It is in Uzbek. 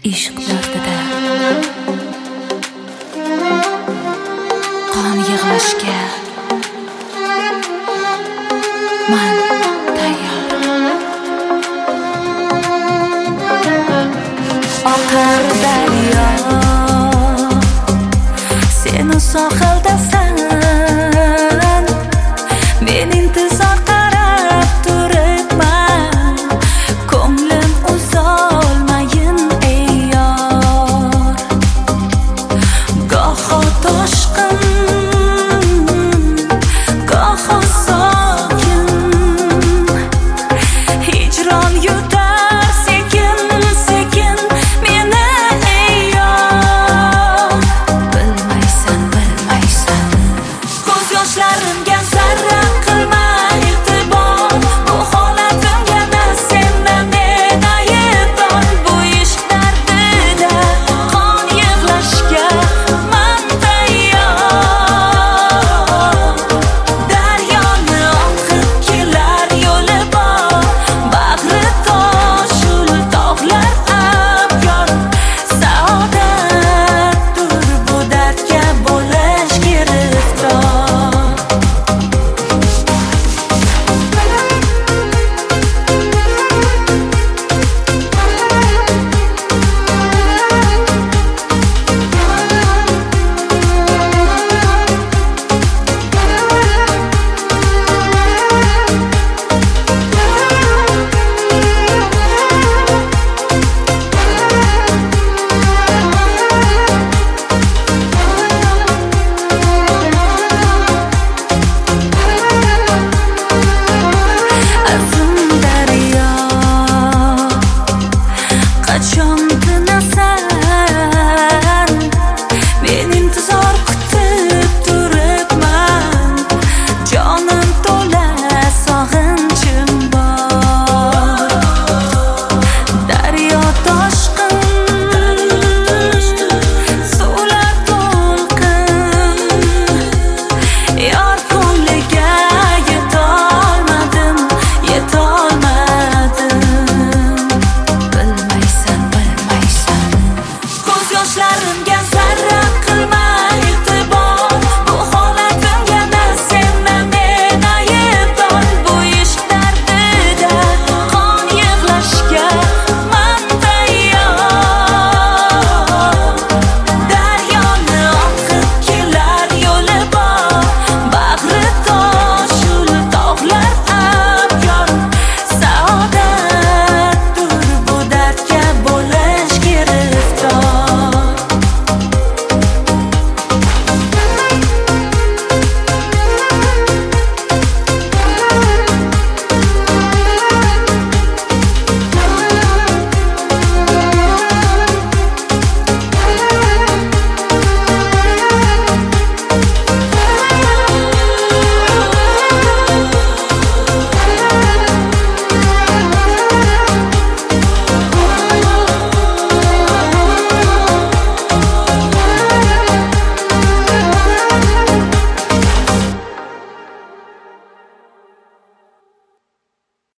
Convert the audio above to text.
ishq dardida qon yig'lashga man tayyor. Oqar daryo, seni sohildasan, men intizor qarab turibman, ko'nglim uzolmayin ey yor. Goho toshqin, goho sokin, hijron yutar sekin sekin meni ey yor. Bilmaysan, bilmaysan, ko'z yoshlarimga zarra qilma e'tibor, bu holatimga na sen na men aybdor. Bu ishq dardida qon yig'lashga man tayyor. Daryoni oqib kelar yo'li bor, bag'ri toshul tog'lar abyor. Saodatdir bu dardga bo'lish giriftor. Azim daryo, qachon tinasa